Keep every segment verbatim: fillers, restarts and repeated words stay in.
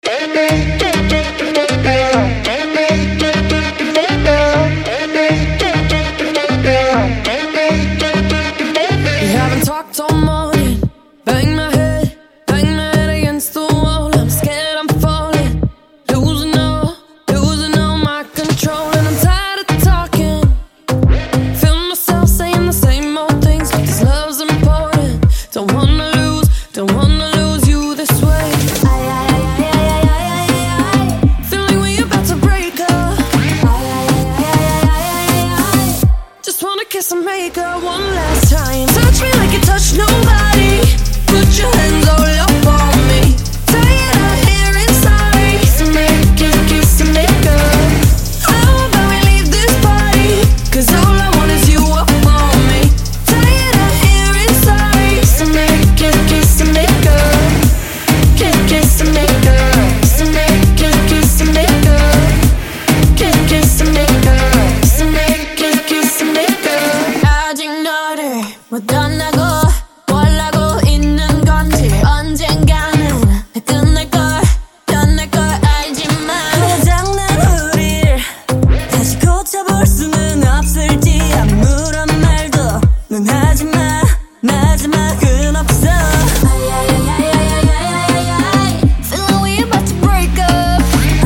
haven't talked all morning. Bang my head, bang my head against the wall. I'm scared I'm falling, losing all, losing all my control. And I'm tired of talking, feel myself saying the same old things, but this love's important. Don't wanna lose, don't wanna lose you this way. Aye, aye, aye, aye, aye, aye, aye. Feeling we about to break up. Aye, aye, aye, aye, aye, aye, aye. Just wanna kiss and make up one last time. Touch me like you touch nobody. Put your hands all up on me. Tired of hearing sorry. So make it, kiss and make up. How about we leave this party? Cause all I want is you up on me. Tired of hearing sorry. So make it, kiss and make up. Kiss, kiss and make up. So make it, kiss and make up. Kiss, kiss and make up. So make it, kiss and make up. 아직 너를 못 떠나고 뭘 하고 있는 건지 언젠가는 끝날 걸 떠날 걸 알지만 고장난 우릴 다시 고쳐볼 수는 없을지 아무런 말도 넌 하지마 마지막은 없어. Feel like we about to break up.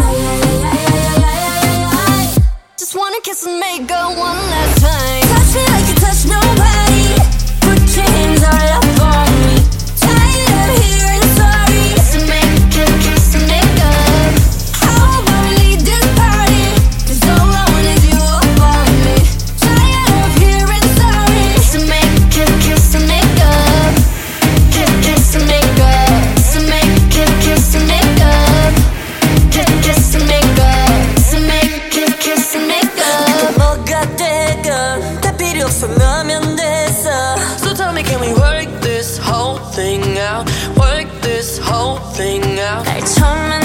Just wanna kiss and make up one last time. Touch me like you touch nobody. Put your hands all up on me. Tired of hearing sorry. So make it, kiss and make up. How about we leave this party? Cause all I want is you up on me. Tired of hearing sorry. So make it, kiss and make up. Kiss, kiss and make up. So make it, kiss and make up. Kiss, kiss and make up. So make it, kiss and make up. 뭐가 되건 다 필요 없어 너면 됐어. So tell me, can we work this whole thing out? Work this whole thing out. 날 처음